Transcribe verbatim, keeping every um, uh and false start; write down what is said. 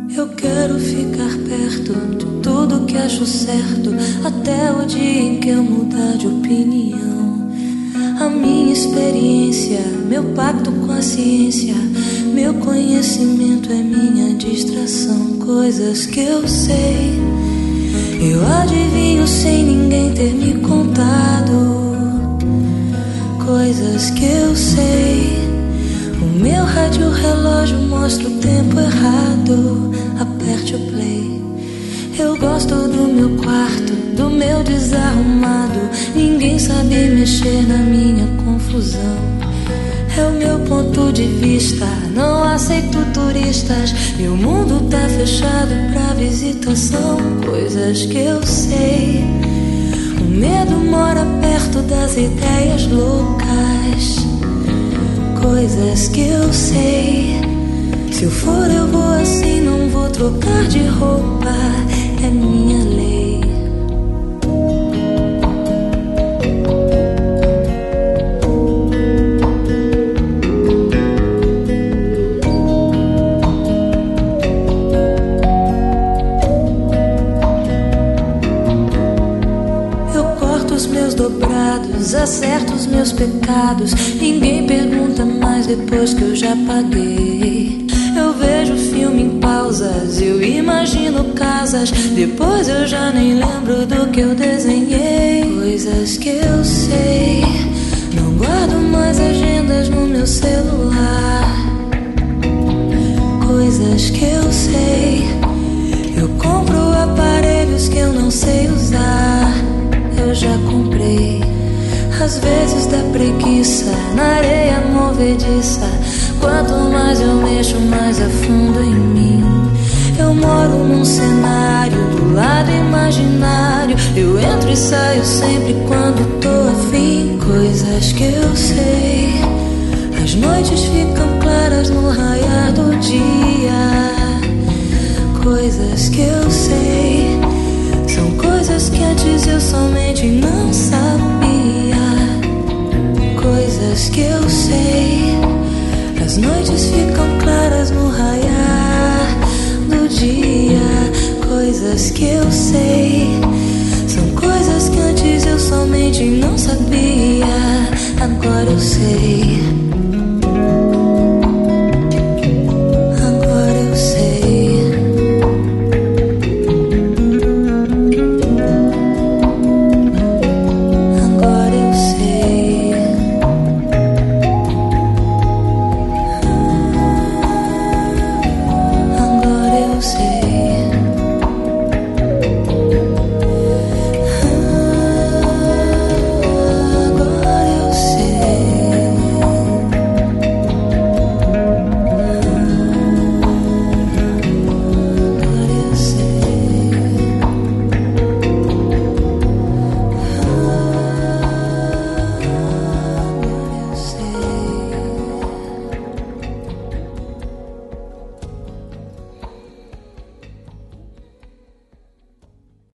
Eu quero ficar perto de tudo que acho certo, até o dia em que eu mudar de opinião. A minha experiência, meu pacto com a ciência, meu conhecimento é minha distração. Coisas que eu sei, eu adivinho sem ninguém ter me contado. Coisas que eu sei, o meu rádio relógio mostra o tempo errado. Aperte o play. Eu gosto do meu quarto, do meu desarrumado. Ninguém sabe mexer na minha confusão. É o meu ponto de vista, não aceito turistas. Meu mundo tá fechado pra visitação. Coisas que eu sei, o medo mora perto das ideias loucas. Coisas que eu sei, se eu for eu vou assim, não vou trocar de roupa. É minha lei. Eu corto os meus dobrados, acerto os meus pecados. Ninguém pergunta mais depois que eu já paguei. Eu vejo filme em pausas, eu imagino casas. Depois eu já nem lembro do que eu desenhei. Coisas que eu sei, não guardo mais agendas no meu celular. Coisas que eu sei, eu compro aparelhos que eu não sei usar. Eu já comprei. Às vezes dá preguiça na areia movediça. Quanto mais eu mexo, mais afundo em mim. Eu moro num cenário do lado imaginário. Eu entro e saio sempre quando tô afim. Coisas que eu sei, as noites ficam claras no raiar do dia. Coisas que eu sei, são coisas que antes eu somente não sabia. Coisas que eu sei, as noites ficam claras no raiar do dia. Coisas que eu sei, são coisas que antes eu somente não sabia. Agora eu sei.